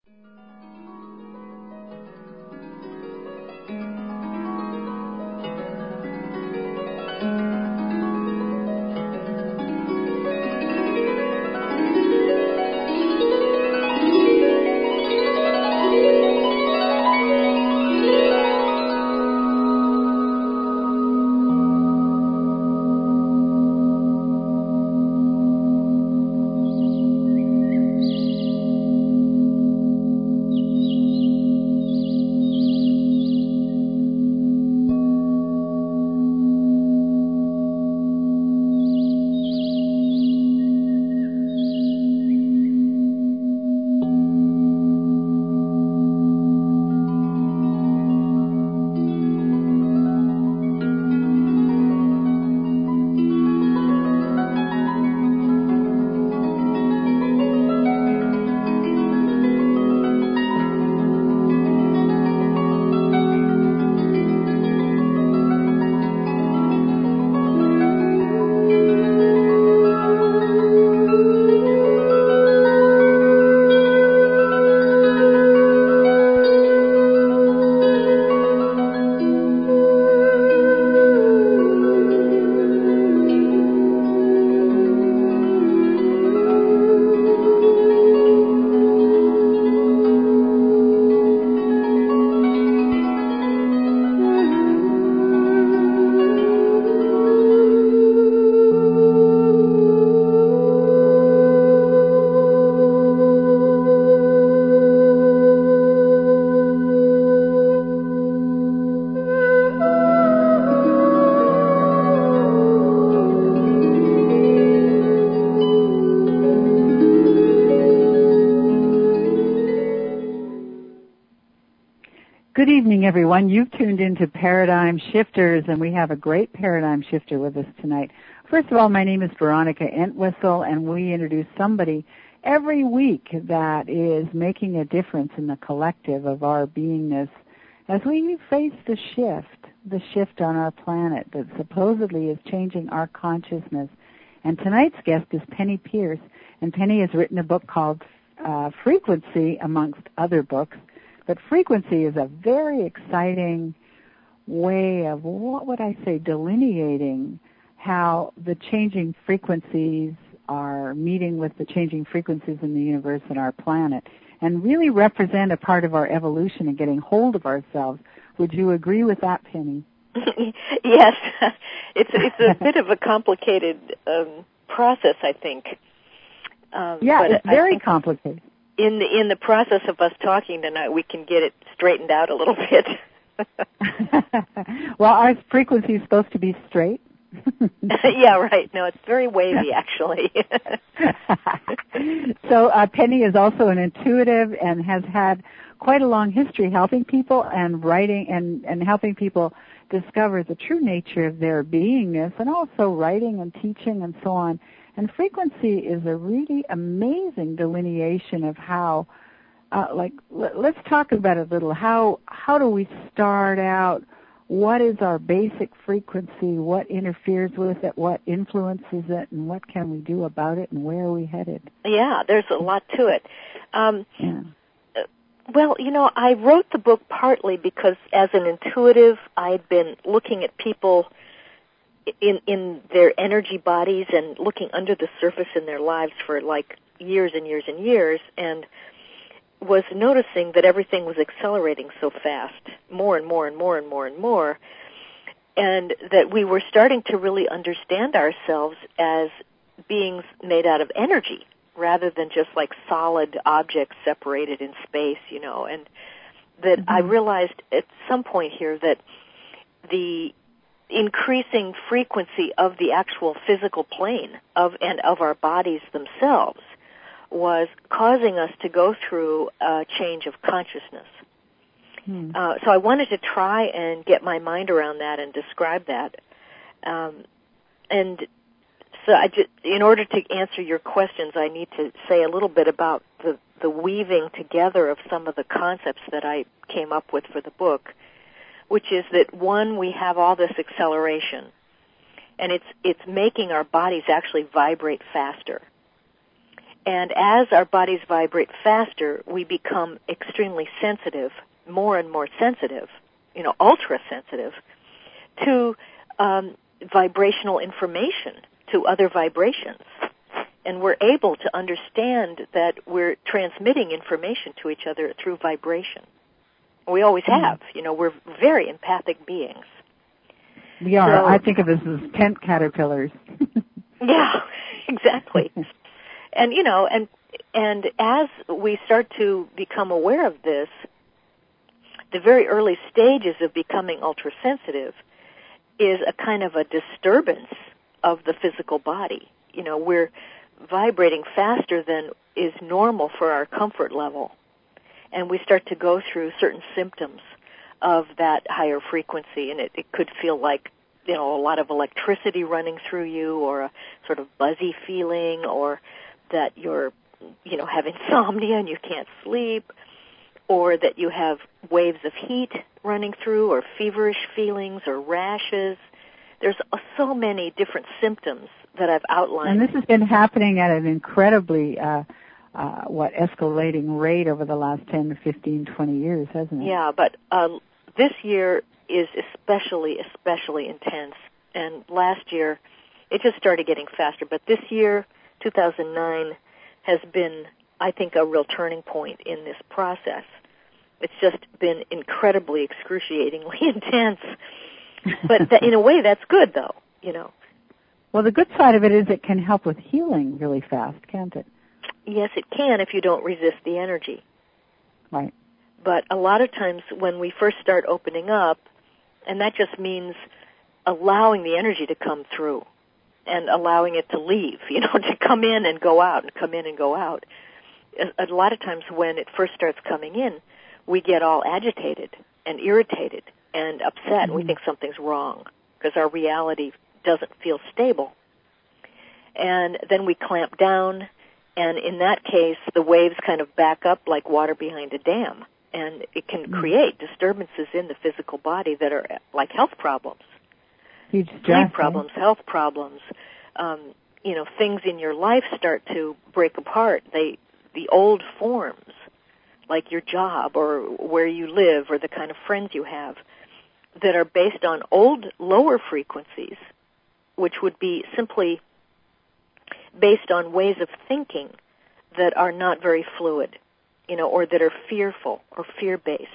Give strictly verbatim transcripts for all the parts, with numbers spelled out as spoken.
Good evening, everyone. You've tuned into Paradigm Shifters, and we have a great paradigm shifter with us tonight. First of all, my name is Veronica Entwistle, and we introduce somebody every week that is making a difference in the collective of our beingness as we face the shift, the shift on our planet that supposedly is changing our consciousness. And tonight's guest is Penny Pierce, and Penny has written a book called uh, Frequency, amongst other books. But frequency is a very exciting way of, what would I say, delineating how the changing frequencies are meeting with the changing frequencies in the universe and our planet, and really represent a part of our evolution and getting hold of ourselves. Would you agree with that, Penny? Yes. It's, it's a bit of a complicated um, process, I think. Um, yeah, it's very complicated. In the, in the process of us talking tonight, we can get it straightened out a little bit. Well, our frequency is supposed to be straight. Yeah, right. No, it's very wavy, actually. So uh, Penny is also an intuitive and has had quite a long history helping people and writing and, and helping people discover the true nature of their beingness, and also writing and teaching and so on. And frequency is a really amazing delineation of how, uh, like, l- let's talk about it a little. How how do we start out? What is our basic frequency? What interferes with it? What influences it? And what can we do about it? And where are we headed? Yeah, there's a lot to it. Um, yeah. Well, you know, I wrote the book partly because as an intuitive, I'd been looking at people in in their energy bodies and looking under the surface in their lives for like years and years and years, and was noticing that everything was accelerating so fast, more and more and more and more and more, and that we were starting to really understand ourselves as beings made out of energy rather than just like solid objects separated in space, you know, and that mm-hmm. I realized at some point here that the increasing frequency of the actual physical plane of and of our bodies themselves was causing us to go through a change of consciousness. Hmm. Uh, so I wanted to try and get my mind around that and describe that. Um, and so I just, in order to answer your questions, I need to say a little bit about the, the weaving together of some of the concepts that I came up with for the book, which is that, one, we have all this acceleration, and it's it's making our bodies actually vibrate faster. And as our bodies vibrate faster, we become extremely sensitive, more and more sensitive, you know, ultra sensitive, to um, vibrational information, to other vibrations. And we're able to understand that we're transmitting information to each other through vibration. We always have. You know, we're very empathic beings. We are. So, I think of us as tent caterpillars. Yeah, exactly. And, you know, and and as we start to become aware of this, the very early stages of becoming ultrasensitive is a kind of a disturbance of the physical body. You know, we're vibrating faster than is normal for our comfort level. And we start to go through certain symptoms of that higher frequency, and it, it could feel like, you know, a lot of electricity running through you, or a sort of buzzy feeling, or that you're, you know, have insomnia and you can't sleep, or that you have waves of heat running through, or feverish feelings, or rashes. There's so many different symptoms that I've outlined. And this has been happening at an incredibly, uh, uh, what, escalating rate over the last ten to fifteen, twenty years, hasn't it? Yeah, but uh, this year is especially, especially intense. And last year, it just started getting faster. But this year, two thousand nine, has been, I think, a real turning point in this process. It's just been incredibly, excruciatingly intense. But that, in a way, that's good, though, you know. Well, the good side of it is it can help with healing really fast, can't it? Yes, it can if you don't resist the energy. Right. But a lot of times when we first start opening up, and that just means allowing the energy to come through and allowing it to leave, you know, to come in and go out and come in and go out. A, a lot of times when it first starts coming in, we get all agitated and irritated and upset, mm-hmm. and we think something's wrong because our reality doesn't feel stable. And then we clamp down, and in that case, the waves kind of back up like water behind a dam, and it can mm-hmm. create disturbances in the physical body that are like health problems. Huge Sleep stress, problems, right? health problems. Um, you know, things in your life start to break apart. They, the old forms, like your job or where you live or the kind of friends you have, that are based on old lower frequencies, which would be simply based on ways of thinking that are not very fluid, you know, or that are fearful or fear-based.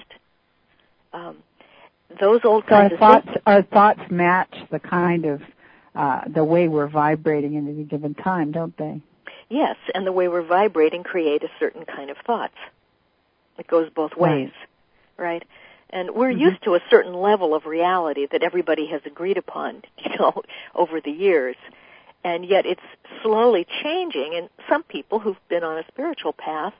Um, those old so kinds our of thoughts, things. Our thoughts match the kind of, uh, the way we're vibrating at any given time, don't they? Yes, and the way we're vibrating create a certain kind of thoughts. It goes both ways, right? right? And we're mm-hmm. used to a certain level of reality that everybody has agreed upon, you know, over the years. And yet it's slowly changing, and some people who've been on a spiritual path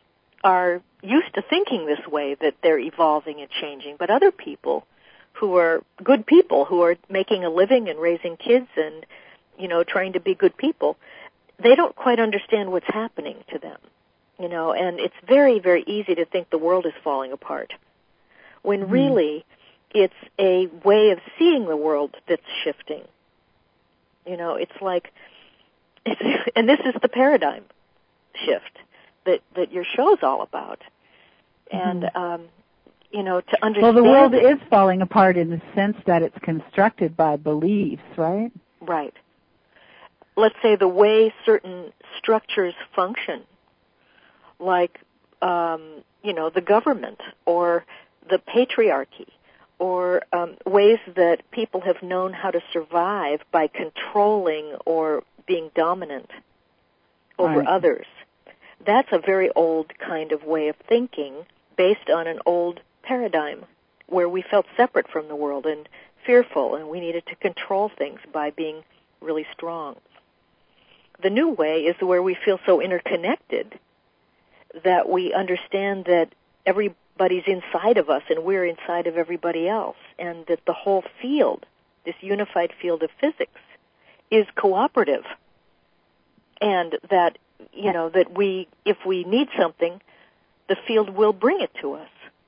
are used to thinking this way, that they're evolving and changing. But other people who are good people, who are making a living and raising kids and, you know, trying to be good people, they don't quite understand what's happening to them, you know, and it's very, very easy to think the world is falling apart, when mm-hmm. really it's a way of seeing the world that's shifting. You know, it's like, it's, and this is the paradigm shift that, that your show's all about. And, mm-hmm. um, you know, to understand... Well, the world is falling apart in the sense that it's constructed by beliefs, right? Right. Let's say the way certain structures function, like, um, you know, the government or the patriarchy, or um, ways that people have known how to survive by controlling or being dominant over right. others. That's a very old kind of way of thinking based on an old paradigm where we felt separate from the world and fearful, and we needed to control things by being really strong. The new way is where we feel so interconnected that we understand that everybody's inside of us and we're inside of everybody else, and that the whole field, this unified field of physics, is cooperative. And that, you know, that we, if we need something, the field will bring it to us.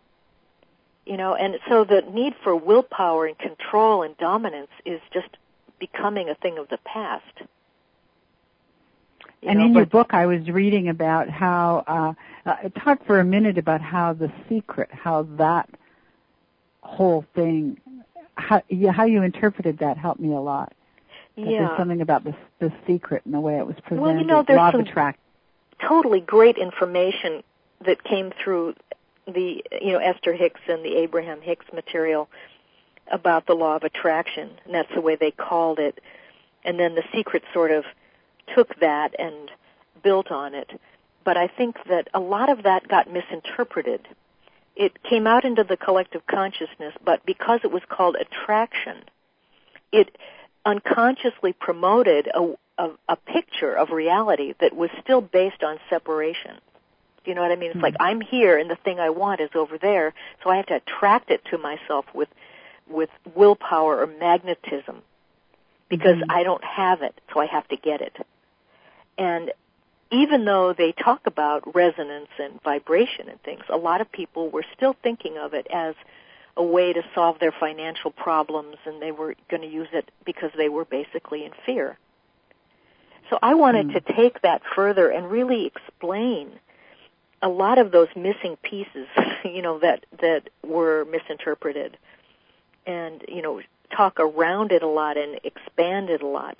You know, and so the need for willpower and control and dominance is just becoming a thing of the past. You and know, in but, your book, I was reading about how, uh, uh, talk for a minute about how The Secret, how that whole thing, how, yeah, how you interpreted that helped me a lot. That yeah. There's something about the, the secret and the way it was presented. Well, you know, there's Law some of attraction. Totally great information that came through the, you know, Esther Hicks and the Abraham Hicks material about the law of attraction, and that's the way they called it. And then The Secret sort of took that and built on it. But I think that a lot of that got misinterpreted. It came out into the collective consciousness, but because it was called attraction, it unconsciously promoted a, a, a picture of reality that was still based on separation. Do you know what I mean? It's mm-hmm. like I'm here and the thing I want is over there, so I have to attract it to myself with with willpower or magnetism because mm-hmm. I don't have it, so I have to get it. And even though they talk about resonance and vibration and things, a lot of people were still thinking of it as a way to solve their financial problems, and they were going to use it because they were basically in fear. So I wanted mm. to take that further and really explain a lot of those missing pieces, you know, that, that were misinterpreted, and, you know, talk around it a lot and expand it a lot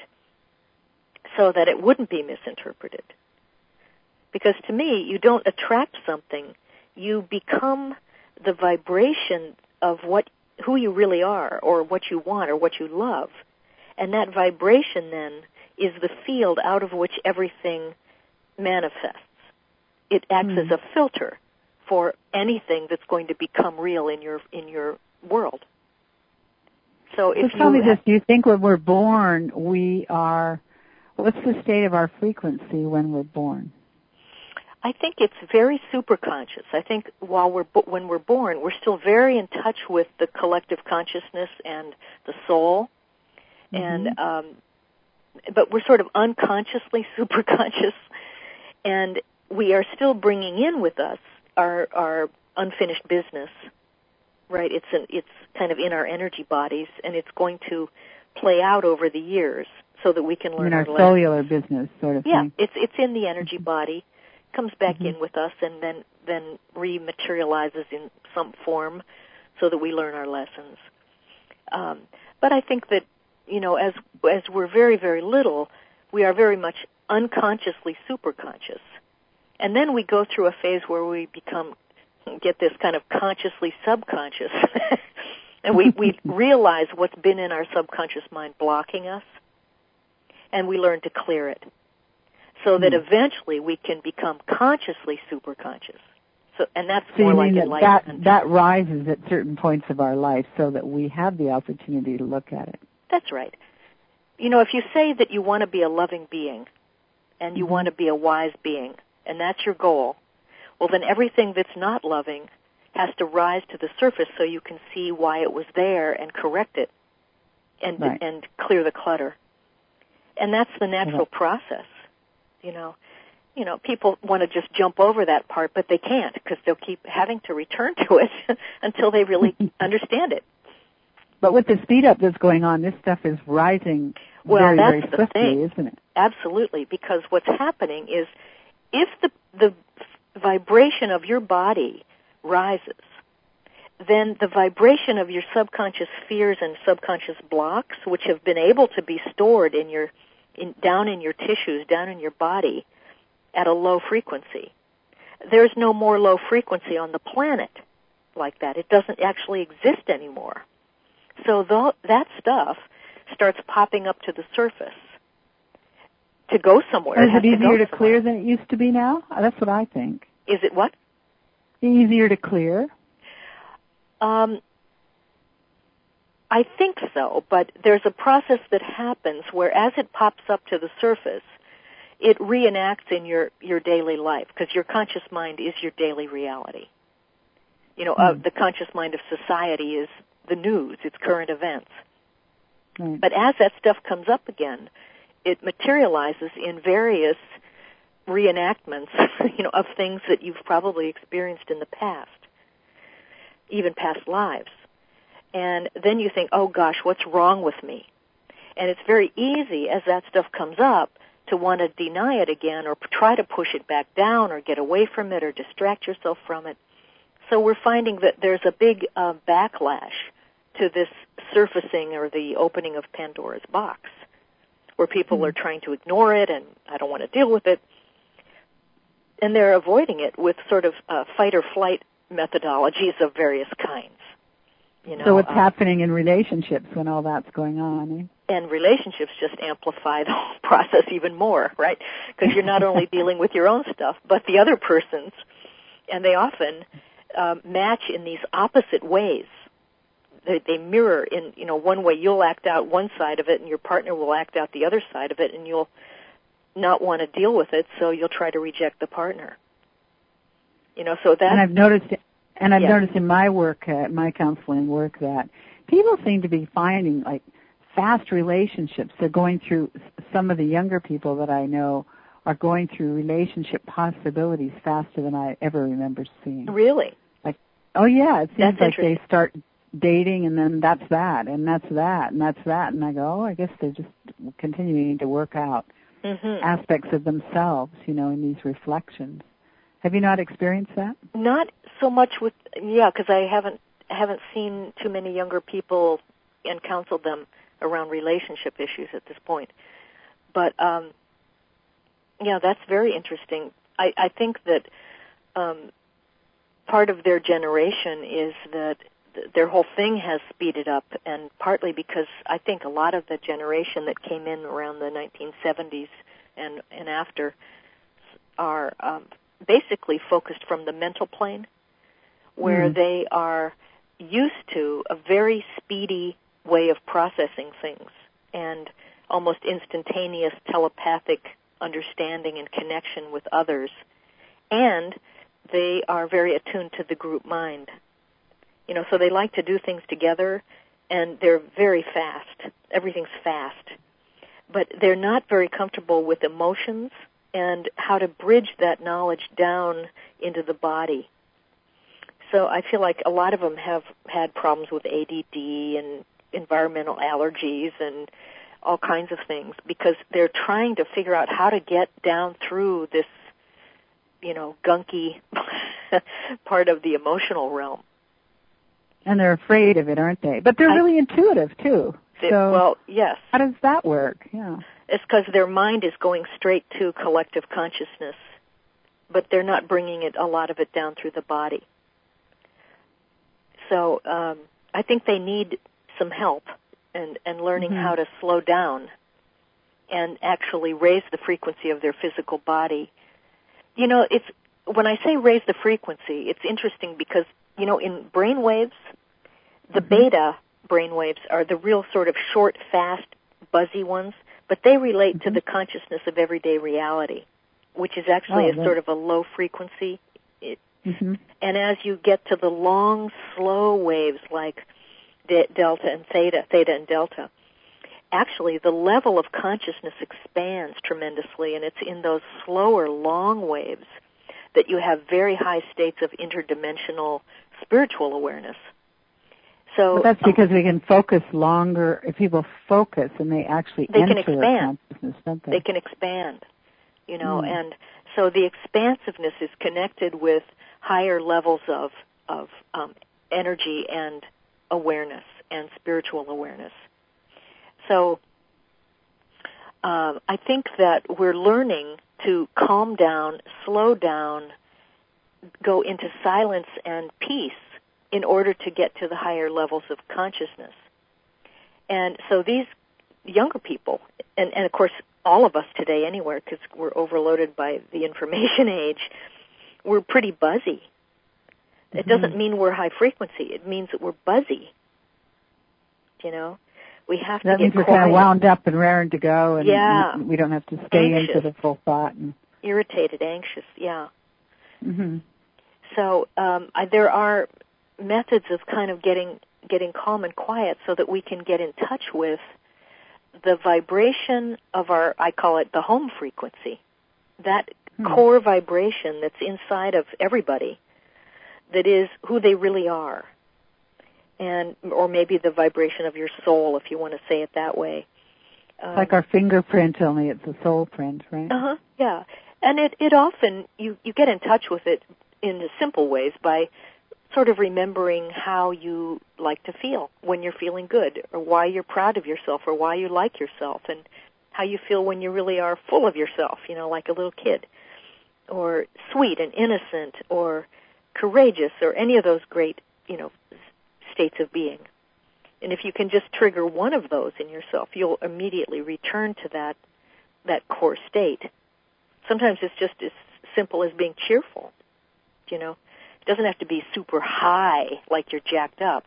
so that it wouldn't be misinterpreted. Because to me, you don't attract something, you become the vibration of what, who you really are, or what you want, or what you love. And that vibration then is the field out of which everything manifests. It acts mm. as a filter for anything that's going to become real in your in your world. So, if so tell you me this: do you think when we're born, we are? What's the state of our frequency when we're born? I think it's very superconscious. I think while we're when we're born, we're still very in touch with the collective consciousness and the soul, mm-hmm. and um, but we're sort of unconsciously superconscious, and we are still bringing in with us our our unfinished business. Right? It's an, it's kind of in our energy bodies, and it's going to play out over the years so that we can learn in our, our cellular business, sort of yeah, thing. Yeah, it's it's in the energy body. Comes back mm-hmm. in with us and then, then rematerializes in some form so that we learn our lessons. Um, but I think that, you know, as as we're very, very little, we are very much unconsciously superconscious. And then we go through a phase where we become, get this kind of consciously subconscious. and we, we realize what's been in our subconscious mind blocking us, and we learn to clear it. So that eventually we can become consciously superconscious. So, and that's so more you like mean that, enlightenment. that that rises at certain points of our life so that we have the opportunity to look at it. That's right. You know, if you say that you want to be a loving being and you mm-hmm. want to be a wise being, and that's your goal, well, then everything that's not loving has to rise to the surface so you can see why it was there and correct it and right. and clear the clutter. And that's the natural okay. process. You know, you know, people want to just jump over that part, but they can't because they'll keep having to return to it until they really understand it. But with the speed up that's going on, this stuff is rising well, very, that's very the swiftly, thing. isn't it? Absolutely, because what's happening is if the the vibration of your body rises, then the vibration of your subconscious fears and subconscious blocks, which have been able to be stored in your In, down in your tissues, down in your body, at a low frequency. There's no more low frequency on the planet like that. It doesn't actually exist anymore. So th- that stuff starts popping up to the surface to go somewhere. Is it easier to, to clear than it used to be now? That's what I think. Is it what? Easier to clear? Um, I think so, but there's a process that happens where as it pops up to the surface, it reenacts in your, your daily life, because your conscious mind is your daily reality. You know, mm. uh, the conscious mind of society is the news, it's current events. Mm. But as that stuff comes up again, it materializes in various reenactments, you know, of things that you've probably experienced in the past, even past lives. And then you think, oh gosh, what's wrong with me? And it's very easy as that stuff comes up to want to deny it again or try to push it back down or get away from it or distract yourself from it. So we're finding that there's a big uh, backlash to this surfacing or the opening of Pandora's box, where people mm-hmm. are trying to ignore it and I don't want to deal with it. And they're avoiding it with sort of uh, fight or flight methodologies of various kinds. You know, so what's um, happening in relationships when all that's going on? Eh? And relationships just amplify the whole process even more, right? Because you're not only dealing with your own stuff, but the other person's. And they often um, match in these opposite ways. They, they mirror in, you know, one way you'll act out one side of it and your partner will act out the other side of it, and you'll not want to deal with it, so you'll try to reject the partner. You know, so that... And I've noticed... And I've yeah. noticed in my work, uh, my counseling work, that people seem to be finding, like, fast relationships. They're going through, some of the younger people that I know are going through relationship possibilities faster than I ever remember seeing. Really? Like, oh yeah, it seems that's like they start dating and then that's that, and that's that, and that's that. And I go, oh, I guess they're just continuing to work out mm-hmm. aspects of themselves, you know, in these reflections. Have you not experienced that? Not so much with, yeah, because I haven't haven't seen too many younger people and counseled them around relationship issues at this point. But, um, yeah, that's very interesting. I, I think that um, part of their generation is that th- their whole thing has speeded up, and partly because I think a lot of the generation that came in around the nineteen seventies and, and after are... Um, basically focused from the mental plane, where mm. they are used to a very speedy way of processing things and almost instantaneous telepathic understanding and connection with others. And they are very attuned to the group mind. You know, so they like to do things together, and they're very fast. Everything's fast. But they're not very comfortable with emotions and how to bridge that knowledge down into the body. So I feel like a lot of them have had problems with A D D and environmental allergies and all kinds of things because they're trying to figure out how to get down through this, you know, gunky part of the emotional realm. And they're afraid of it, aren't they? But they're I, really intuitive, too. It, so well, yes. How does that work? Yeah. It's because their mind is going straight to collective consciousness, but they're not bringing it a lot of it down through the body. So um, I think they need some help and, and learning mm-hmm. how to slow down and actually raise the frequency of their physical body. You know, it's when I say raise the frequency, it's interesting because, you know, in brain waves, the mm-hmm. beta brain waves are the real sort of short, fast, buzzy ones, but they relate mm-hmm. to the consciousness of everyday reality, which is actually oh, a sort of a low frequency. It, mm-hmm. And as you get to the long, slow waves like de- delta and theta, theta and delta, actually the level of consciousness expands tremendously, and it's in those slower, long waves that you have very high states of interdimensional spiritual awareness. So but that's because um, we can focus longer. If people focus and they actually they enter can expand. consciousness, don't they? They can expand, you know, mm. and so the expansiveness is connected with higher levels of of um, energy and awareness and spiritual awareness. So uh, I think that we're learning to calm down, slow down, go into silence and peace in order to get to the higher levels of consciousness. And so these younger people, and, and of course all of us today anywhere, because we're overloaded by the information age, we're pretty buzzy. Mm-hmm. It doesn't mean we're high frequency. It means that we're buzzy. You know? We have to that get means we're quiet. kind of wound up and raring to go, and yeah. we, we don't have to stay anxious. into the full thought. And... irritated, anxious, yeah. Mm-hmm. So um, I, there are methods of kind of getting getting calm and quiet so that we can get in touch with the vibration of our, I call it the home frequency, that hmm. core vibration that's inside of everybody that is who they really are. And or maybe the vibration of your soul, if you want to say it that way. Um, it's like our fingerprint, only it's a soul print, right? Uh-huh, yeah. And it, it often, you, you get in touch with it in the simple ways by sort of remembering how you like to feel when you're feeling good, or why you're proud of yourself, or why you like yourself, and how you feel when you really are full of yourself, you know, like a little kid, or sweet and innocent, or courageous, or any of those great, you know, states of being. And if you can just trigger one of those in yourself, you'll immediately return to that that core state. Sometimes it's just as simple as being cheerful, you know. It doesn't have to be super high, like you're jacked up.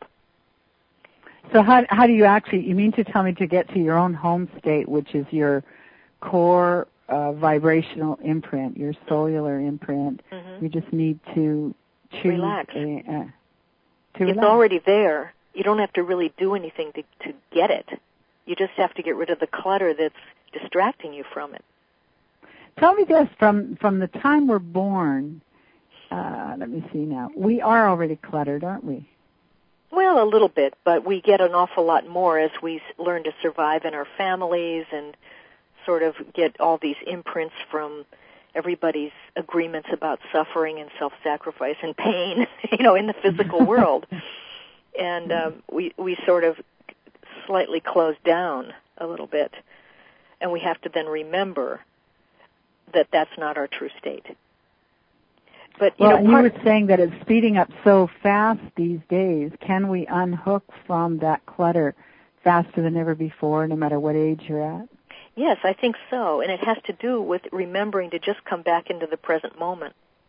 So how how do you actually, you mean to tell me to get to your own home state, which is your core uh, vibrational imprint, your cellular imprint, Mm-hmm. you just need to choose Relax. A, uh, to It's relax. already there. You don't have to really do anything to, to get it. You just have to get rid of the clutter that's distracting you from it. Tell me this, from, from the time we're born, uh, let me see now, we are already cluttered, aren't we? Well, a little bit, but we get an awful lot more as we learn to survive in our families and sort of get all these imprints from everybody's agreements about suffering and self-sacrifice and pain, you know, in the physical world. And um, we we sort of slightly close down a little bit, and we have to then remember that that's not our true state. But you well, know, and part, you were saying that it's speeding up so fast these days. Can we unhook from that clutter faster than ever before, no matter what age you're at? yes, I think so, and it has to do with remembering to just come back into the present moment.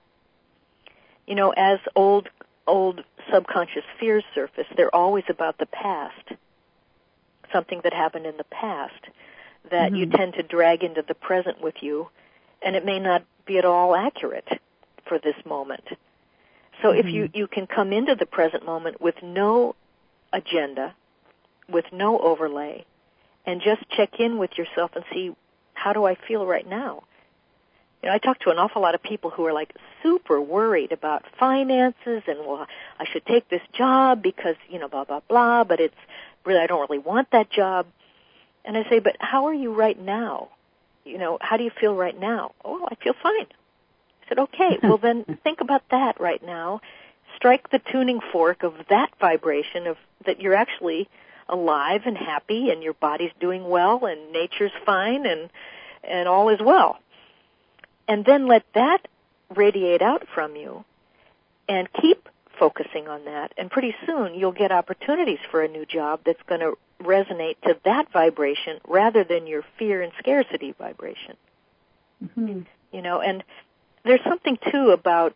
You know, as old old subconscious fears surface, they're always about the past, something that happened in the past that Mm-hmm. you tend to drag into the present with you, and it may not be at all accurate for this moment. So Mm-hmm. if you, you can come into the present moment with no agenda, with no overlay, and just check in with yourself and see, how do I feel right now? You know, I talk to an awful lot of people who are like super worried about finances and, well, I should take this job because, you know, blah, blah, blah, but it's really, I don't really want that job. And I say, but how are you right now? You know, how do you feel right now? Oh, I feel fine. I said, okay, well then think about that right now. Strike the tuning fork of that vibration of that you're actually alive and happy and your body's doing well and nature's fine and, and all is well. And then let that radiate out from you and keep focusing on that. And pretty soon you'll get opportunities for a new job that's going to resonate to that vibration rather than your fear and scarcity vibration. Mm-hmm. You know, and there's something, too, about,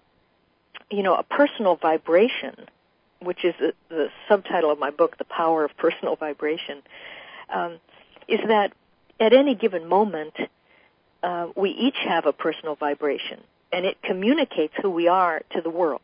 you know, a personal vibration, which is the, the subtitle of my book, The Power of Personal Vibration, um, is that at any given moment, uh, we each have a personal vibration, and it communicates who we are to the world.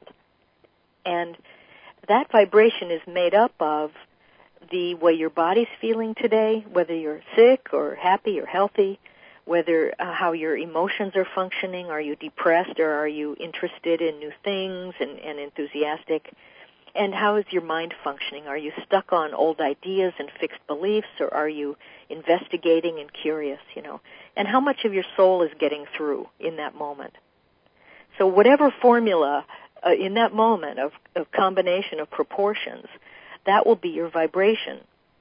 And that vibration is made up of the way your body's feeling today, whether you're sick or happy or healthy, whether uh, how your emotions are functioning. Are you depressed or are you interested in new things and, and enthusiastic? And how is your mind functioning? Are you stuck on old ideas and fixed beliefs, or are you investigating and curious, you know? And how much of your soul is getting through in that moment? So whatever formula uh, in that moment of, of combination of proportions, that will be your vibration.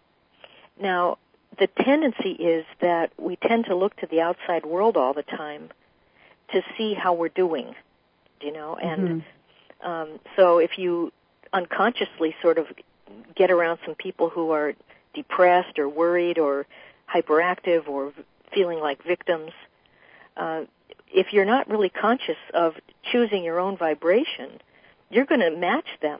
Now, the tendency is that we tend to look to the outside world all the time to see how we're doing, you know? And mm-hmm. um, so if you unconsciously sort of get around some people who are depressed or worried or hyperactive or feeling like victims, uh, if you're not really conscious of choosing your own vibration, you're going to match them.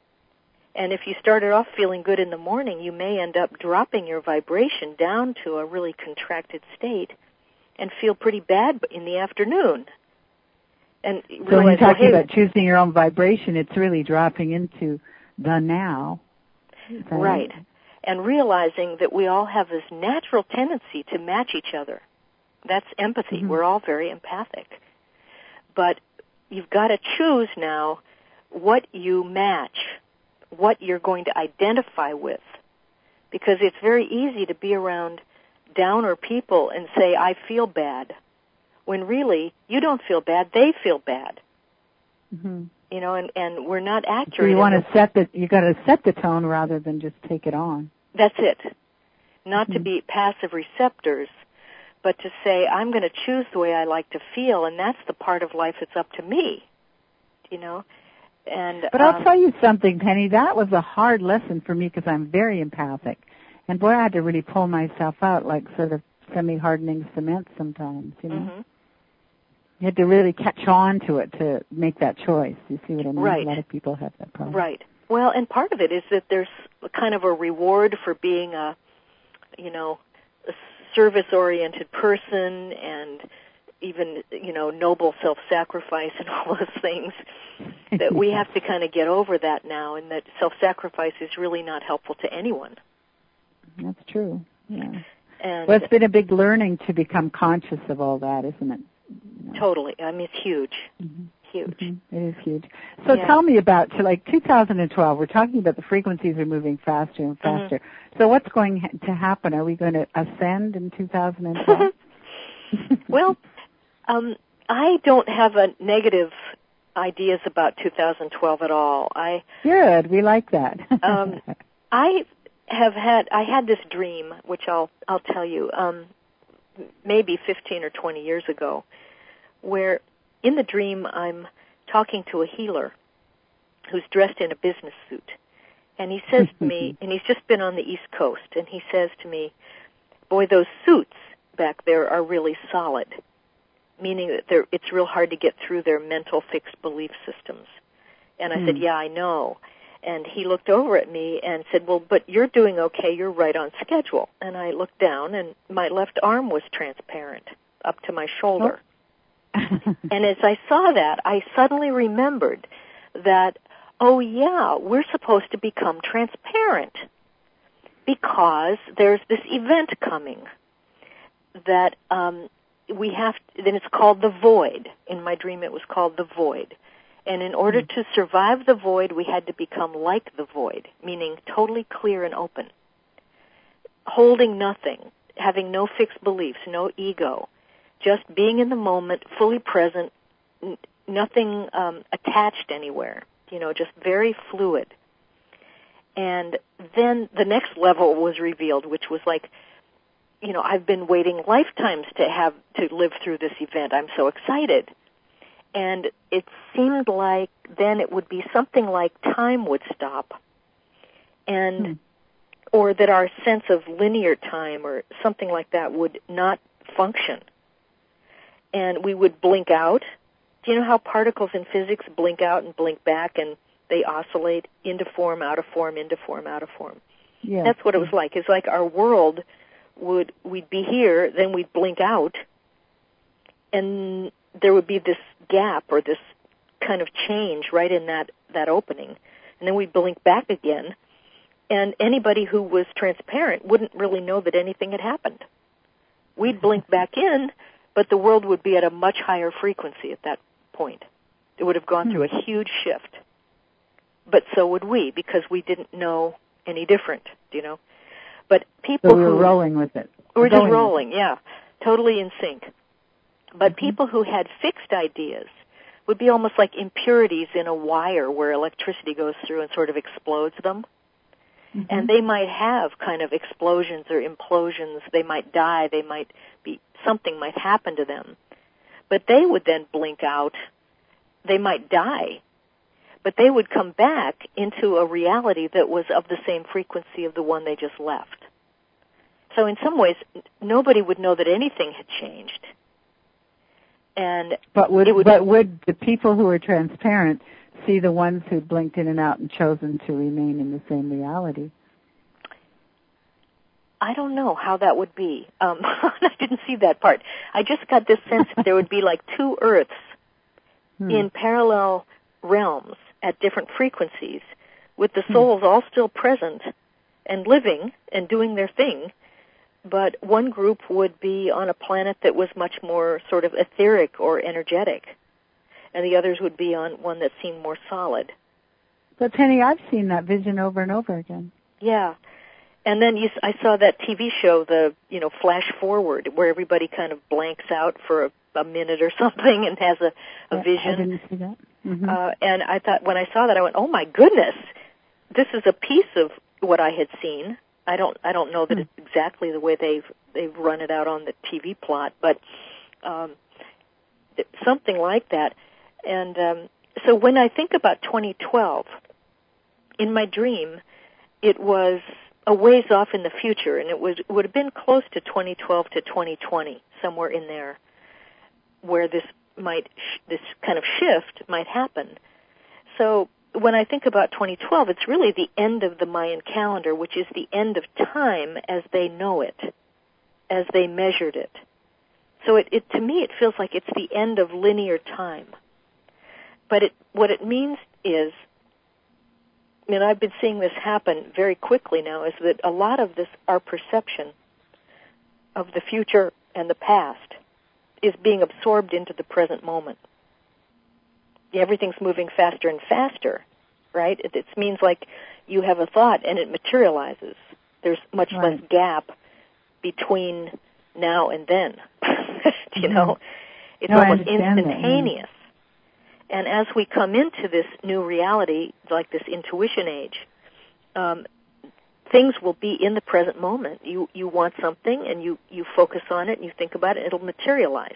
And if you started off feeling good in the morning, you may end up dropping your vibration down to a really contracted state and feel pretty bad in the afternoon. And so when you're talking well, hey, about choosing your own vibration, it's really dropping into the now. Right. And realizing that we all have this natural tendency to match each other. That's empathy. Mm-hmm. We're all very empathic. But you've got to choose now what you match, what you're going to identify with. Because it's very easy to be around downer people and say, I feel bad, when really you don't feel bad, they feel bad. Mm-hmm. You know, and, and we're not accurate. So you want to set the, you got to set the tone rather than just take it on. That's it. Not mm-hmm. to be passive receptors, but to say, I'm going to choose the way I like to feel, and that's the part of life that's up to me. You know? And, but I'll um, tell you something, Penny, that was a hard lesson for me because I'm very empathic. And boy, I had to really pull myself out like sort of semi-hardening cement sometimes, you know. Mm-hmm. You had to really catch on to it to make that choice. You see what I mean? Right. A lot of people have that problem. Right. Well, and part of it is that there's kind of a reward for being a, you know, a service-oriented person and even, you know, noble self-sacrifice and all those things, that we have to kind of get over that now, and that self-sacrifice is really not helpful to anyone. That's true, yeah. And well, it's been a big learning to become conscious of all that, isn't it? You know? Totally. I mean, it's huge. Mm-hmm. Huge. Mm-hmm. It is huge. So yeah. tell me about, to like two thousand twelve, we're talking about the frequencies are moving faster and faster. Mm-hmm. So what's going to happen? Are we going to ascend in two thousand twelve? Well, um, I don't have a negative ideas about two thousand twelve at all. I Good. We like that. um, I have had, I had this dream, which I'll, I'll tell you, um, maybe fifteen or twenty years ago, where in the dream I'm talking to a healer who's dressed in a business suit. And he says to me, and he's just been on the East Coast, and he says to me, boy, those suits back there are really solid, meaning that they're, it's real hard to get through their mental fixed belief systems. And I hmm. said, yeah, I know. And he looked over at me and said, well, but you're doing okay, you're right on schedule. And I looked down, and my left arm was transparent up to my shoulder. Oh. And as I saw that, I suddenly remembered that, oh yeah, we're supposed to become transparent because there's this event coming that um, we have, to, then it's called the void. In my dream it was called the void. And in order to survive the void, we had to become like the void, meaning totally clear and open, holding nothing, having no fixed beliefs, no ego, just being in the moment, fully present, n- nothing um, attached anywhere, you know, just very fluid. And then the next level was revealed, which was like, you know, I've been waiting lifetimes to have to live through this event. I'm so excited. And it seemed like then it would be something like time would stop, and hmm. or that our sense of linear time or something like that would not function. And we would blink out. Do you know how particles in physics blink out and blink back, and they oscillate into form, out of form, into form, out of form? Yeah. That's what it was like. It's like our world would, we'd be here, then we'd blink out, and there would be this gap or this kind of change right in that, that opening. And then we'd blink back again, and anybody who was transparent wouldn't really know that anything had happened. We'd blink back in, but the world would be at a much higher frequency at that point. It would have gone hmm. through a huge shift. But so would we, because we didn't know any different, you know. But people so we were who... rolling with it. We're just rolling, yeah. Totally in sync. But mm-hmm. people who had fixed ideas would be almost like impurities in a wire where electricity goes through and sort of explodes them. Mm-hmm. And they might have kind of explosions or implosions. They might die. They might be... Something might happen to them. But they would then blink out. They might die. But they would come back into a reality that was of the same frequency of the one they just left. So in some ways, nobody would know that anything had changed. And but would, it would, but would the people who were transparent see the ones who blinked in and out and chosen to remain in the same reality? I don't know how that would be. Um, I didn't see that part. I just got this sense that there would be like two Earths hmm. in parallel realms at different frequencies, with the souls hmm. all still present and living and doing their thing, but one group would be on a planet that was much more sort of etheric or energetic, and the others would be on one that seemed more solid. But Penny, I've seen that vision over and over again. Yeah. And then you, I saw that T V show, the, you know, Flash Forward, where everybody kind of blanks out for a, a minute or something and has a, a yeah, vision. I didn't see that. Mm-hmm. Uh, and I thought, when I saw that, I went, oh my goodness, this is a piece of what I had seen. I don't, I don't know that hmm. it's exactly the way they've, they've run it out on the T V plot, but, um, something like that. And, um, so when I think about twenty twelve, in my dream, it was a ways off in the future, and it was, would have been close to twenty twelve to twenty twenty, somewhere in there, where this might, this kind of shift might happen. So when I think about twenty twelve, it's really the end of the Mayan calendar, which is the end of time as they know it, as they measured it. So it, it to me, it feels like it's the end of linear time. But it, what it means is, and I've been seeing this happen very quickly now, is that a lot of this, our perception of the future and the past, is being absorbed into the present moment. Everything's moving faster and faster, right? It, it means like you have a thought and it materializes. There's much right. less gap between now and then. you mm-hmm. know? It's no, almost instantaneous. That, yeah. And as we come into this new reality, like this intuition age, um, things will be in the present moment. You you want something, and you, you focus on it, and you think about it, and it'll materialize.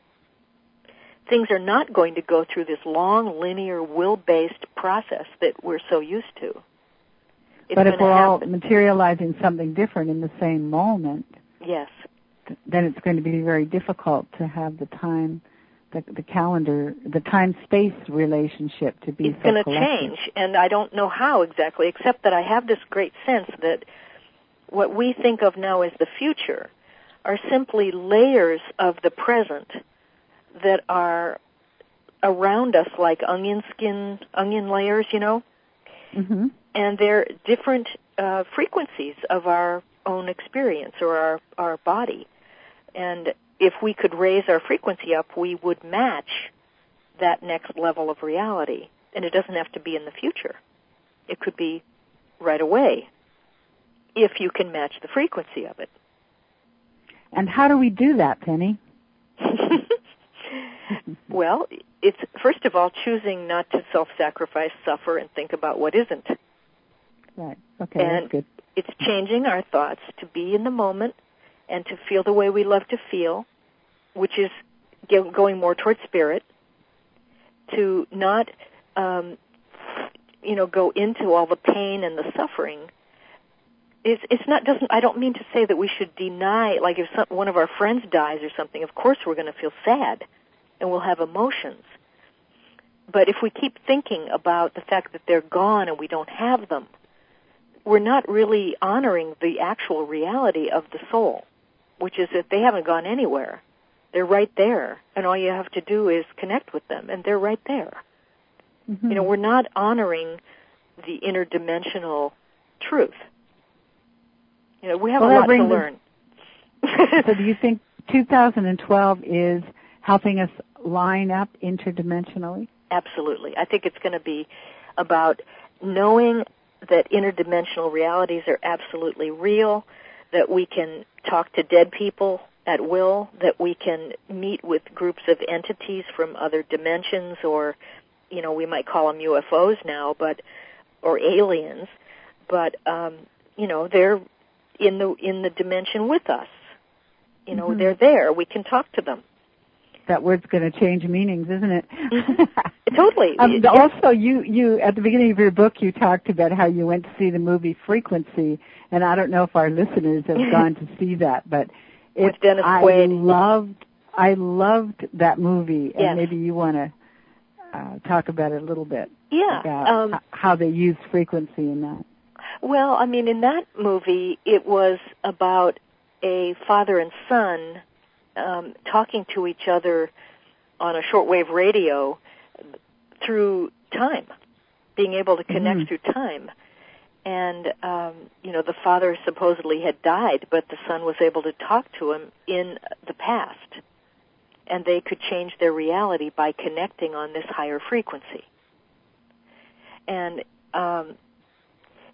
Things are not going to go through this long, linear, will-based process that we're so used to. It's but if we're happen. all materializing something different in the same moment, yes, then it's going to be very difficult to have the time, the, the calendar, the time-space relationship to be it's so going to collective. change, and I don't know how exactly, except that I have this great sense that what we think of now as the future are simply layers of the present that are around us like onion skin, onion layers, you know, mm-hmm. and they're different uh, frequencies of our own experience or our, our body. And if we could raise our frequency up, we would match that next level of reality. And it doesn't have to be in the future. It could be right away if you can match the frequency of it. And how do we do that, Penny? Well, it's first of all choosing not to self-sacrifice, suffer, and think about what isn't. Right. Okay, and that's good. It's changing our thoughts to be in the moment and to feel the way we love to feel, which is going more towards spirit, to not, um, you know, go into all the pain and the suffering. It's, it's not, doesn't, I don't mean to say that we should deny, like if some, one of our friends dies or something, of course we're going to feel sad and we'll have emotions. But if we keep thinking about the fact that they're gone and we don't have them, we're not really honoring the actual reality of the soul, which is that they haven't gone anywhere. They're right there, and all you have to do is connect with them, and they're right there. Mm-hmm. You know, we're not honoring the interdimensional truth. You know, we have well, a lot to us, learn. So do you think two thousand twelve is helping us line up interdimensionally? Absolutely. I think it's going to be about knowing that interdimensional realities are absolutely real, that we can talk to dead people at will, that we can meet with groups of entities from other dimensions, or, you know, we might call them U F Os now, but, or aliens, but, um, you know, they're in the, in the dimension with us. You know, mm-hmm. they're there. We can talk to them. That word's going to change meanings, isn't it? Mm-hmm. Totally. um, yes. Also, you, you at the beginning of your book, you talked about how you went to see the movie Frequency, and I don't know if our listeners have gone to see that, but it, with Dennis I Quaid. loved, I loved that movie, and yes. maybe you want to uh, talk about it a little bit. Yeah. About um, how they used frequency in that. Well, I mean, in that movie, it was about a father and son um, talking to each other on a shortwave radio through time, being able to connect mm-hmm. through time. And, um, you know, the father supposedly had died, but the son was able to talk to him in the past. And they could change their reality by connecting on this higher frequency. And um,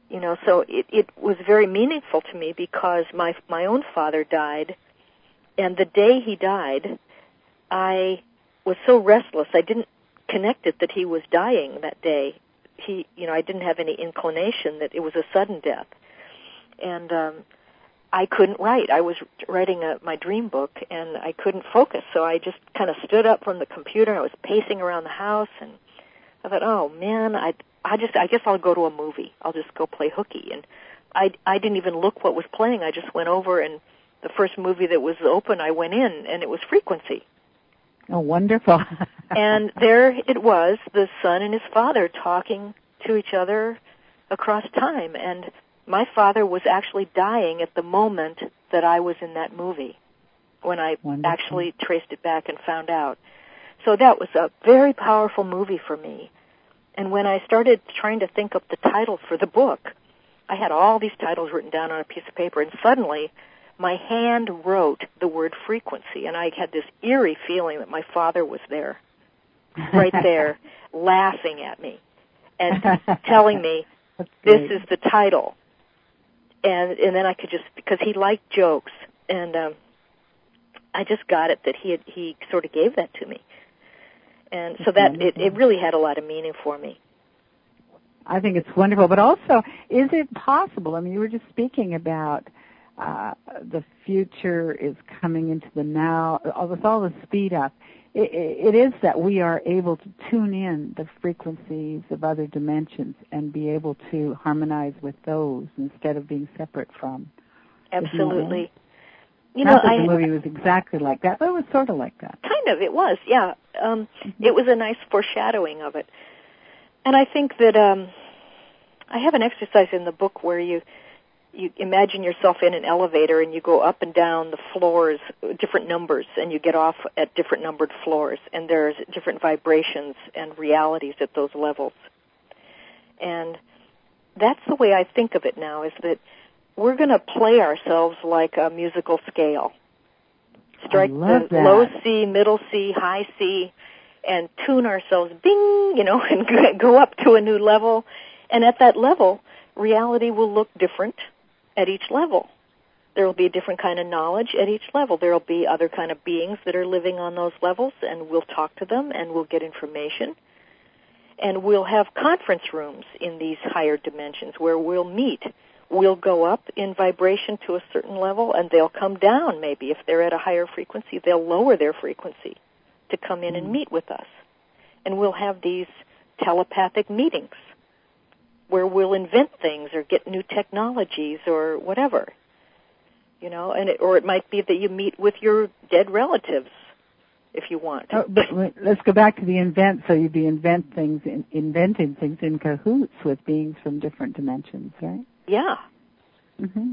You know, so it, it was very meaningful to me because my my own father died, and the day he died, I was so restless. I didn't connect it that he was dying that day. He, you know, I didn't have any inclination that it was a sudden death, and um, I couldn't write. I was writing a, my dream book, and I couldn't focus. So I just kind of stood up from the computer. I was pacing around the house, and I thought, "Oh man, I, I just, I guess I'll go to a movie. I'll just go play hooky." And I, I didn't even look what was playing. I just went over, and the first movie that was open, I went in, and it was Frequency. Oh, wonderful. And there it was, the son and his father talking to each other across time. And my father was actually dying at the moment that I was in that movie, when I wonderful. actually traced it back and found out. So that was a very powerful movie for me. And when I started trying to think up the title for the book, I had all these titles written down on a piece of paper, and suddenly my hand wrote the word frequency, and I had this eerie feeling that my father was there, right there, laughing at me and telling me, this is the title. And and then I could just, because he liked jokes, and um, I just got it that he had, he sort of gave that to me. And so that, it, it really had a lot of meaning for me. I think it's wonderful. But also, is it possible, I mean, you were just speaking about Uh, the future is coming into the now, with all the speed up, it, it is that we are able to tune in the frequencies of other dimensions and be able to harmonize with those instead of being separate from. Absolutely. You Not know, that I, the movie was exactly like that, but it was sort of like that. Kind of, it was, yeah. Um, mm-hmm. It was a nice foreshadowing of it. And I think that um, I have an exercise in the book where you you imagine yourself in an elevator and you go up and down the floors, different numbers, and you get off at different numbered floors, and there's different vibrations and realities at those levels. And that's the way I think of it now, is that we're going to play ourselves like a musical scale. Strike the that. low C, middle C, high C, and tune ourselves, bing, you know, and go up to a new level. And at that level, reality will look different at each level. There will be a different kind of knowledge at each level. There will be other kind of beings that are living on those levels, and we'll talk to them, and we'll get information. And we'll have conference rooms in these higher dimensions where we'll meet. We'll go up in vibration to a certain level, and they'll come down maybe. If they're at a higher frequency, they'll lower their frequency to come in mm. and meet with us. And we'll have these telepathic meetings where we'll invent things or get new technologies or whatever, you know, and it, or it might be that you meet with your dead relatives if you want. Oh, but let's go back to the invent. So you'd be invent things, in, inventing things in cahoots with beings from different dimensions, right? Yeah. Mm-hmm.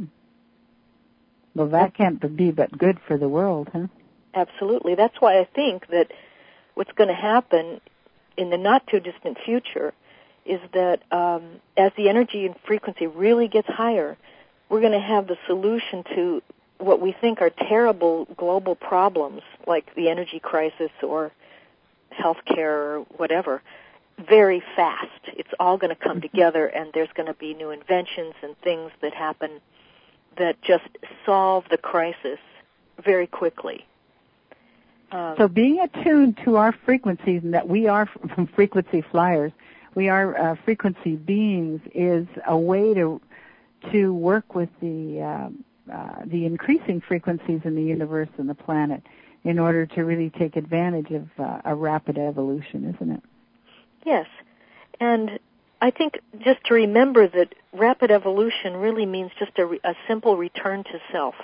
Well, that can't be but good for the world, huh? Absolutely. That's why I think that what's going to happen in the not-too-distant future is that um, as the energy and frequency really gets higher, we're going to have the solution to what we think are terrible global problems, like the energy crisis or healthcare or whatever, very fast. It's all going to come together, and there's going to be new inventions and things that happen that just solve the crisis very quickly. Um, so being attuned to our frequencies, and that we are from frequency flyers, we are uh, frequency beings, is a way to to work with the uh, uh, the increasing frequencies in the universe and the planet in order to really take advantage of uh, a rapid evolution, isn't it? Yes. And I think just to remember that rapid evolution really means just a, re- a simple return to self.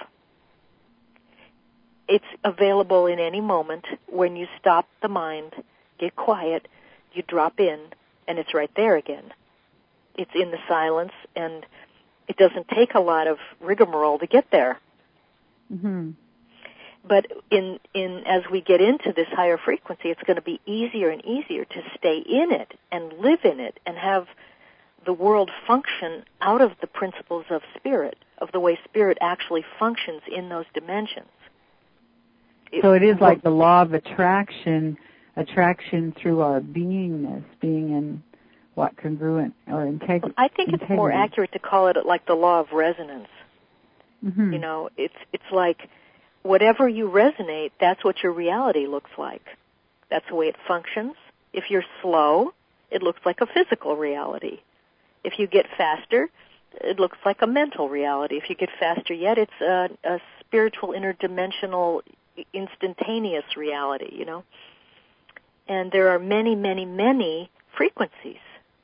It's available in any moment. When you stop the mind, get quiet, you drop in, and it's right there again. It's in the silence, and it doesn't take a lot of rigmarole to get there. Mm-hmm. But in, in as we get into this higher frequency, it's going to be easier and easier to stay in it and live in it and have the world function out of the principles of spirit, of the way spirit actually functions in those dimensions. It, so it is like the law of attraction, attraction through our beingness, being in what, congruent or integrity? I think it's more accurate to call it like the law of resonance. Mm-hmm. You know, it's it's like whatever you resonate, that's what your reality looks like. That's the way it functions. If you're slow, it looks like a physical reality. If you get faster, it looks like a mental reality. If you get faster yet, it's a, a spiritual, interdimensional, instantaneous reality, you know. And there are many, many, many frequencies.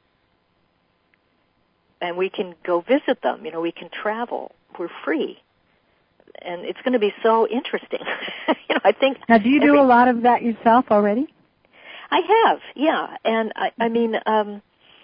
And we can go visit them, you know, we can travel. We're free. And it's going to be so interesting. you know, I think. Now, do you every, do a lot of that yourself already? I have, yeah. And I, I mean, um,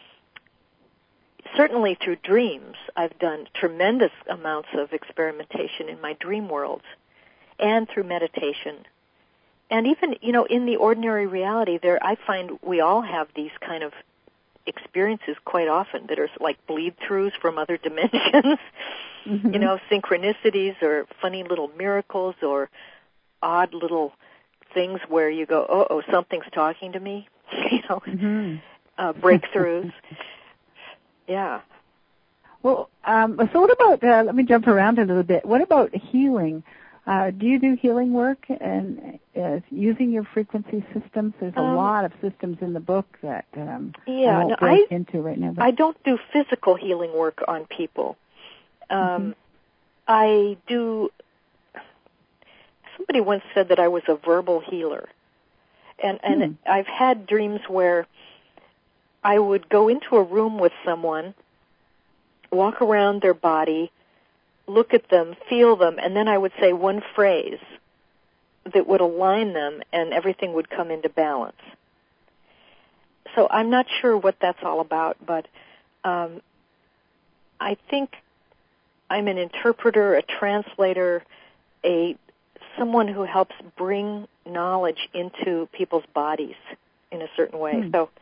certainly through dreams, I've done tremendous amounts of experimentation in my dream worlds, and through meditation. And even, you know, in the ordinary reality, there, I find we all have these kind of experiences quite often that are like bleed-throughs from other dimensions. Mm-hmm. You know, synchronicities or funny little miracles or odd little things where you go, oh, oh, something's talking to me. you know, mm-hmm. uh, breakthroughs. yeah. Well, um, so what about, uh, let me jump around a little bit. What about healing? Uh, do you do healing work and uh, using your frequency systems? There's a um, lot of systems in the book that um, yeah, I won't no, break I, into right now. But. I don't do physical healing work on people. Um, mm-hmm. I do, somebody once said that I was a verbal healer. And, and mm. I've had dreams where I would go into a room with someone, walk around their body, look at them, feel them, and then I would say one phrase that would align them and everything would come into balance. So I'm not sure what that's all about, but um, I think I'm an interpreter, a translator, a someone who helps bring knowledge into people's bodies in a certain way. Hmm. So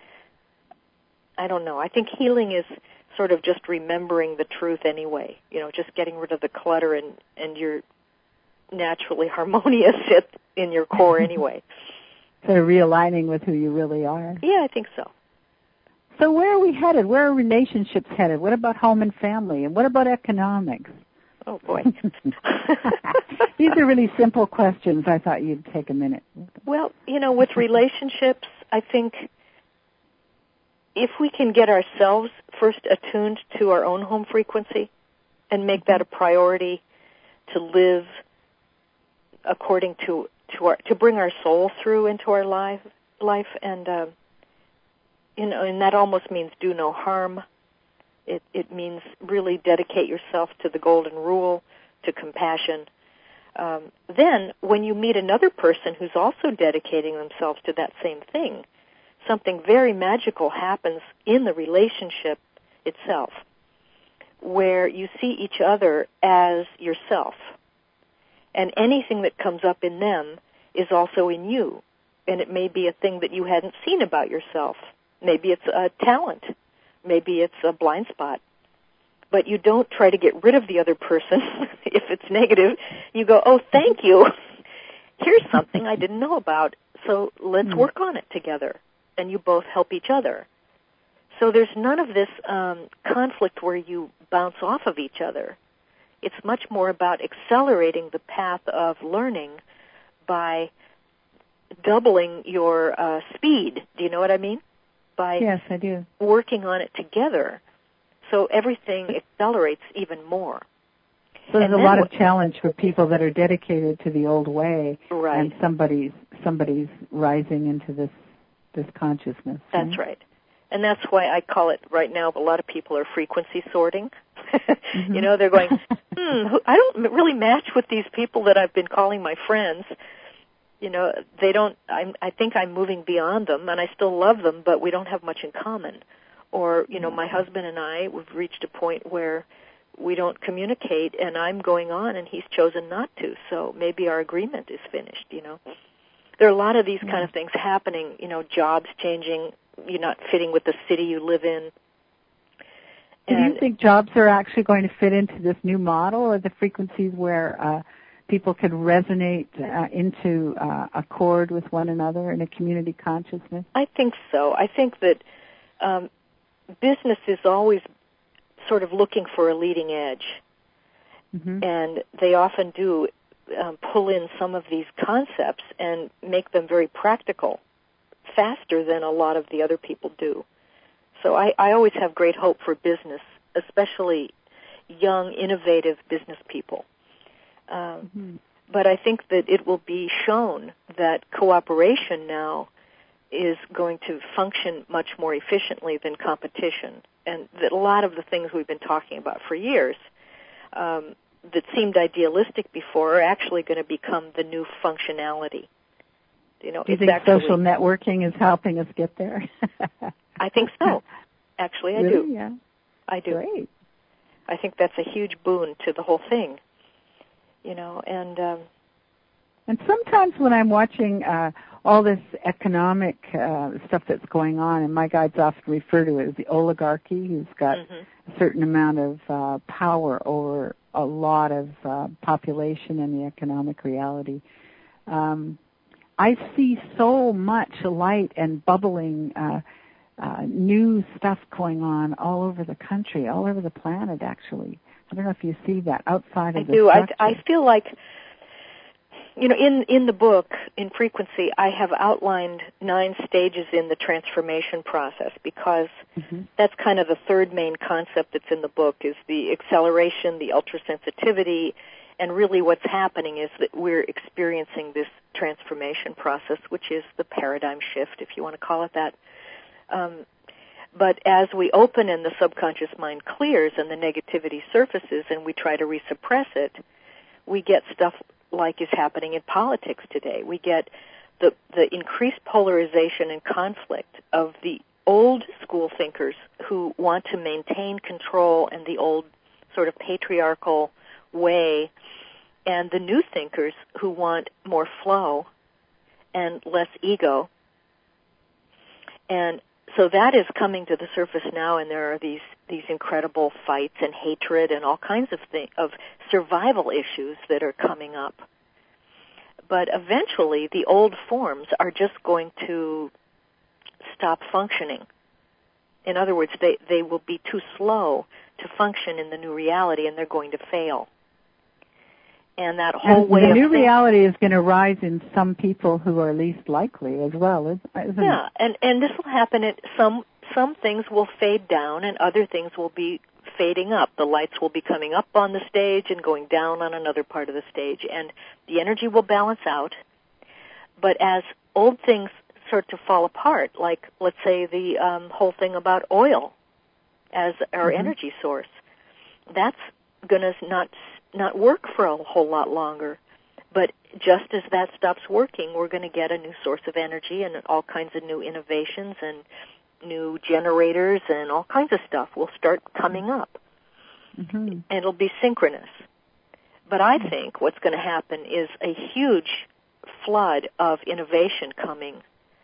I don't know. I think healing is sort of just remembering the truth anyway, you know, just getting rid of the clutter and, and you're naturally harmonious in your core anyway. So realigning with who you really are. Yeah, I think so. So where are we headed? Where are relationships headed? What about home and family? And what about economics? Oh, boy. These are really simple questions. I thought you'd take a minute. Well, you know, with relationships, I think if we can get ourselves first attuned to our own home frequency and make that a priority to live according to to our to bring our soul through into our life life and uh, you know, and that almost means do no harm. It it means really dedicate yourself to the golden rule, to compassion. Um, then when you meet another person who's also dedicating themselves to that same thing, something very magical happens in the relationship itself, where you see each other as yourself. And anything that comes up in them is also in you. And it may be a thing that you hadn't seen about yourself. Maybe it's a talent. Maybe it's a blind spot. But you don't try to get rid of the other person if it's negative. You go, oh, thank you. Here's something I didn't know about. So let's mm. work on it together. And you both help each other. So there's none of this um, conflict where you bounce off of each other. It's much more about accelerating the path of learning by doubling your uh, speed. Do you know what I mean? By yes, I do. Working on it together, so everything accelerates even more. So there's and a lot of challenge for people that are dedicated to the old way, right. and somebody's somebody's rising into this this consciousness. That's right? right. And that's why I call it right now, a lot of people are frequency sorting. mm-hmm. You know, they're going, hmm, I don't really match with these people that I've been calling my friends. You know, they don't, I'm, I think I'm moving beyond them, and I still love them, but we don't have much in common. Or, you know, my husband and I, we've reached a point where we don't communicate, and I'm going on, and he's chosen not to, so maybe our agreement is finished, you know. There are a lot of these kind of things happening, you know, jobs changing, you're not fitting with the city you live in. Do you think jobs are actually going to fit into this new model, or the frequencies where uh, people can resonate uh, into uh, accord with one another in a community consciousness? I think so. I think that um, business is always sort of looking for a leading edge. Mm-hmm. And they often do um, pull in some of these concepts and make them very practical, faster than a lot of the other people do. So I, I always have great hope for business, especially young, innovative business people. Um, mm-hmm. But I think that it will be shown that cooperation now is going to function much more efficiently than competition, and that a lot of the things we've been talking about for years um, that seemed idealistic before are actually going to become the new functionality. You know, Do you it's think actually, social networking is helping us get there? I think so. Actually, I really? do. Yeah. I do. Great. I think that's a huge boon to the whole thing. You know, and um, and sometimes when I'm watching uh, all this economic uh, stuff that's going on, and my guides often refer to it as the oligarchy, who's got mm-hmm. a certain amount of uh, power over a lot of uh, population and the economic reality. Um, I see so much light and bubbling uh, uh, new stuff going on all over the country, all over the planet, actually. I don't know if you see that outside of I the do. I, structure. I feel like, you know, in, in the book, in Frequency, I have outlined nine stages in the transformation process because mm-hmm. that's kind of the third main concept that's in the book is the acceleration, the ultrasensitivity, and really what's happening is that we're experiencing this transformation process, which is the paradigm shift, if you want to call it that. Um, But as we open and the subconscious mind clears and the negativity surfaces and we try to resuppress it, we get stuff like is happening in politics today. We get the, the increased polarization and conflict of the old school thinkers who want to maintain control and the old sort of patriarchal way, and the new thinkers who want more flow and less ego. And so that is coming to the surface now, and there are these these incredible fights and hatred and all kinds of thing, of survival issues that are coming up. But eventually, the old forms are just going to stop functioning. In other words, they, they will be too slow to function in the new reality, and they're going to fail. And that whole and way the of new thinking, reality is going to rise in some people who are least likely as well, isn't yeah, it? and and this will happen at some some things will fade down and other things will be fading up. The lights will be coming up on the stage and going down on another part of the stage, and the energy will balance out. But as old things start to fall apart, like let's say the um, whole thing about oil as our mm-hmm. energy source, that's going to not not work for a whole lot longer. But just as that stops working, we're going to get a new source of energy and all kinds of new innovations and new generators and all kinds of stuff will start coming up. Mm-hmm. And it'll be synchronous. But I think what's going to happen is a huge flood of innovation coming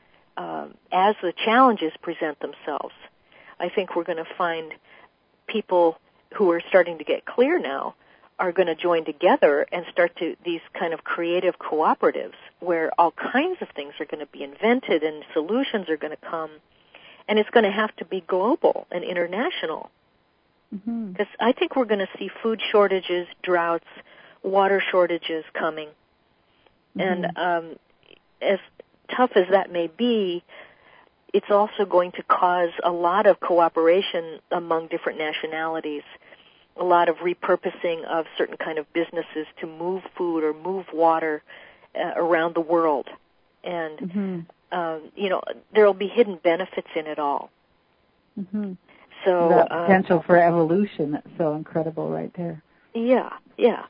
um, as the challenges present themselves. I think we're going to find people who are starting to get clear now are going to join together and start to these kind of creative cooperatives where all kinds of things are going to be invented and solutions are going to come, and it's going to have to be global and international. Because mm-hmm. I think we're going to see food shortages, droughts, water shortages coming. Mm-hmm. And um, as tough as that may be, it's also going to cause a lot of cooperation among different nationalities, a lot of repurposing of certain kind of businesses to move food or move water uh, around the world. And, mm-hmm. um, you know, there will be hidden benefits in it all. Mm-hmm. So the uh, potential for evolution, that's so incredible right there. Yeah, yeah.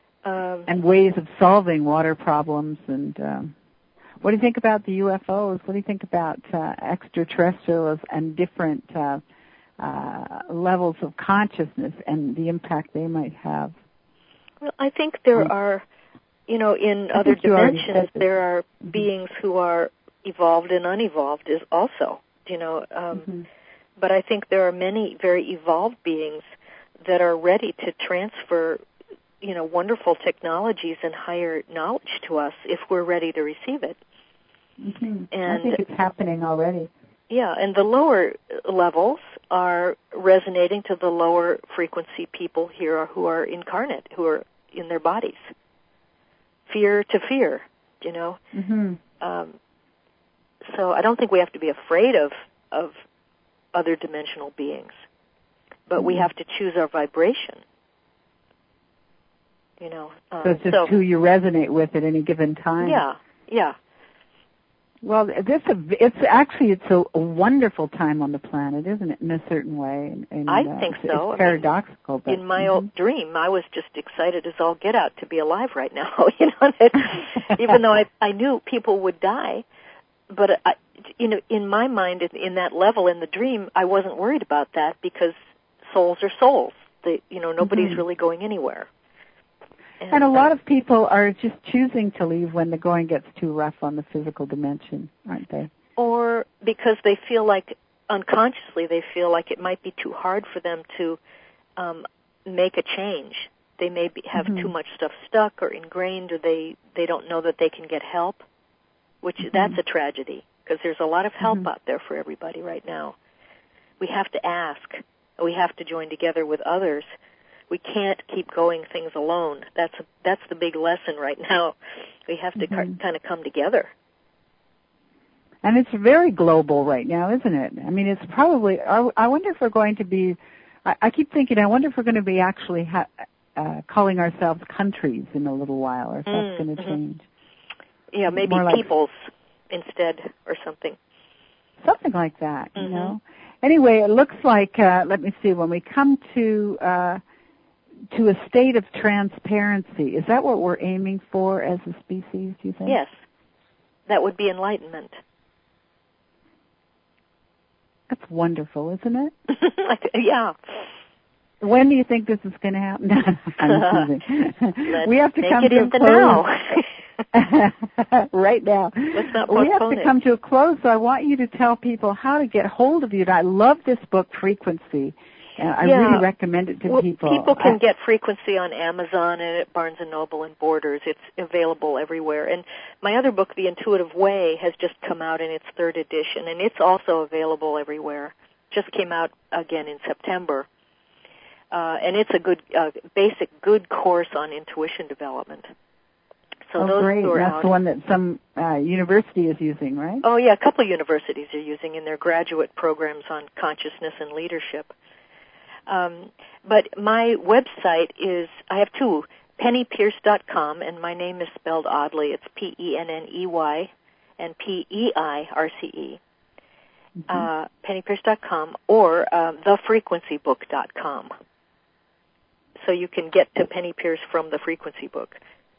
Um, and ways of solving water problems. And um, what do you think about the U F Os? What do you think about uh, extraterrestrials and different uh, uh, levels of consciousness and the impact they might have? Well, I think there um, are, you know, in I other dimensions, there are mm-hmm. beings who are evolved and unevolved is also, you know. Um, mm-hmm. But I think there are many very evolved beings that are ready to transfer, you know, wonderful technologies and higher knowledge to us if we're ready to receive it. Mm-hmm. And I think it's happening already. Yeah, and the lower levels are resonating to the lower frequency people here who are incarnate, who are in their bodies. Fear to fear, you know. Mm-hmm. Um, so I don't think we have to be afraid of of other dimensional beings, but mm-hmm. we have to choose our vibration. You know. Um, so it's just so, who you resonate with at any given time. Yeah, yeah. Well, this it's actually it's a, a wonderful time on the planet, isn't it? In a certain way. And, and, I uh, think it's, so. It's paradoxical. I mean, but, in my mm-hmm. old dream, I was just excited as all get out to be alive right now. You know, that, even though I I knew people would die, but I, you know, in my mind, in, in that level in the dream, I wasn't worried about that because souls are souls. They, you know, nobody's mm-hmm. really going anywhere. And, and a lot of people are just choosing to leave when the going gets too rough on the physical dimension, aren't they? Or because they feel like, unconsciously, they feel like it might be too hard for them to um, make a change. They may be, have mm-hmm. too much stuff stuck or ingrained, or they, they don't know that they can get help, which mm-hmm. that's a tragedy, because there's a lot of help mm-hmm. out there for everybody right now. We have to ask. We have to join together with others. We can't keep going things alone. That's a, that's the big lesson right now. We have to mm-hmm. kind of come together. And it's very global right now, isn't it? I mean, it's probably, I, I wonder if we're going to be, I, I keep thinking, I wonder if we're going to be actually ha, uh, calling ourselves countries in a little while, or if mm, that's going to mm-hmm. change. Yeah, maybe More peoples like, instead or something. Something like that, mm-hmm. you know. Anyway, it looks like, uh, let me see, when we come to, uh, to a state of transparency, is that what we're aiming for as a species, do you think? Yes. That would be enlightenment. That's wonderful, isn't it? Yeah. When do you think this is going to happen? I'm Let's we have to make come it to in a the close. now. Right now. Let's not we have to it. come to a close, so I want you to tell people how to get hold of you. I love this book, Frequency. Uh, I yeah. really recommend it to well, people. People can I, get Frequency on Amazon and at Barnes and Noble and Borders. It's available everywhere. And my other book, The Intuitive Way, has just come out in its third edition, and it's also available everywhere. Just came out again in September. Uh, and it's a good, uh, basic good course on intuition development. So oh, those great. are That's out. the one that some uh, university is using, right? Oh, yeah, a couple of universities are using in their graduate programs on consciousness and leadership. Um, but my website is, I have two, penny pierce dot com, and my name is spelled oddly. It's P E N N E Y and P E I R C E, mm-hmm. uh, penny pierce dot com, or um, the frequency book dot com. So you can get to Penny Pierce from the Frequency Book.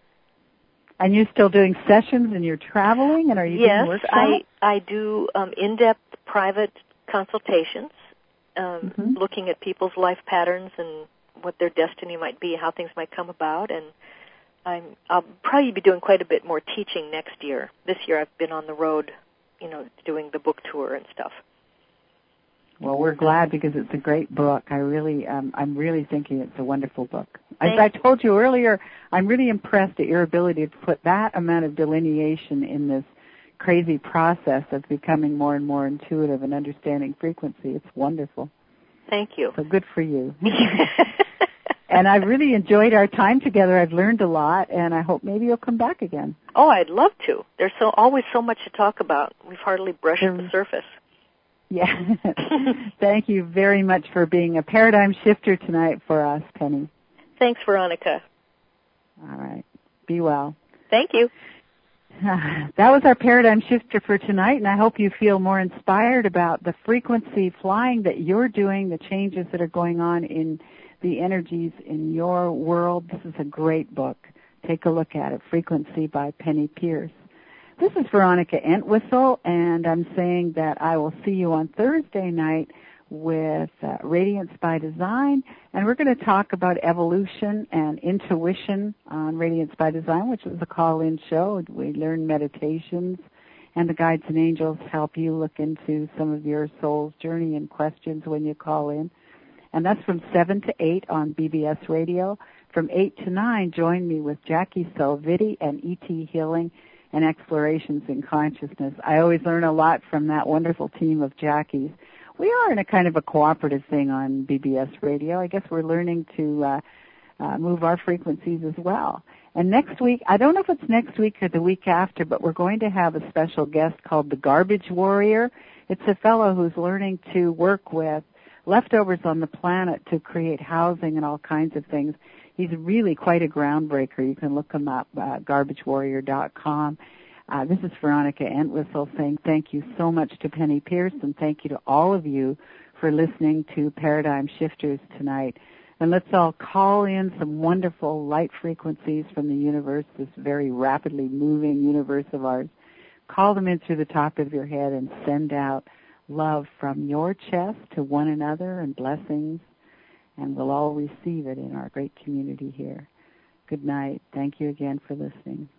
And you're still doing sessions and you're traveling, and are you yes, doing workshops? Yes, I, I do um, in-depth private consultations. Um, mm-hmm. Looking at people's life patterns and what their destiny might be, how things might come about, and I'm, I'll probably be doing quite a bit more teaching next year. This year I've been on the road, you know, doing the book tour and stuff. Well, we're glad because it's a great book. I really, um, I'm really thinking it's a wonderful book. As I told you earlier, I'm really impressed at your ability to put that amount of delineation in this crazy process of becoming more and more intuitive and understanding frequency. It's wonderful. Thank you. So good for you. And I've really enjoyed our time together. I've learned a lot, and I hope maybe you'll come back again. Oh, I'd love to. There's so always so much to talk about. We've hardly brushed there, the surface. Yeah. Thank you very much for being a paradigm shifter tonight for us, Penny. Thanks, Veronica. All right. Be well. Thank you. That was our paradigm shifter for tonight, and I hope you feel more inspired about the frequency flying that you're doing, the changes that are going on in the energies in your world. This is a great book. Take a look at it, Frequency by Penny Pierce. This is Veronica Entwistle, and I'm saying that I will see you on Thursday night with uh, Radiance by Design, and we're going to talk about evolution and intuition on Radiance by Design, which is a call-in show. We learn meditations, and the guides and angels help you look into some of your soul's journey and questions when you call in. And that's from seven to eight on B B S Radio. From eight to nine, join me with Jackie Salvitti and E T Healing and Explorations in Consciousness. I always learn a lot from that wonderful team of Jackies. we are in a kind of a cooperative thing on B B S Radio. I guess we're learning to uh, uh, move our frequencies as well. And next week, I don't know if it's next week or the week after, but we're going to have a special guest called the Garbage Warrior. It's a fellow who's learning to work with leftovers on the planet to create housing and all kinds of things. He's really quite a groundbreaker. You can look him up, uh, garbage warrior dot com. Uh, this is Veronica Entwistle saying thank you so much to Penny Pierce, and thank you to all of you for listening to Paradigm Shifters tonight. And let's all call in some wonderful light frequencies from the universe, this very rapidly moving universe of ours. Call them in through the top of your head and send out love from your chest to one another and blessings, and we'll all receive it in our great community here. Good night. Thank you again for listening.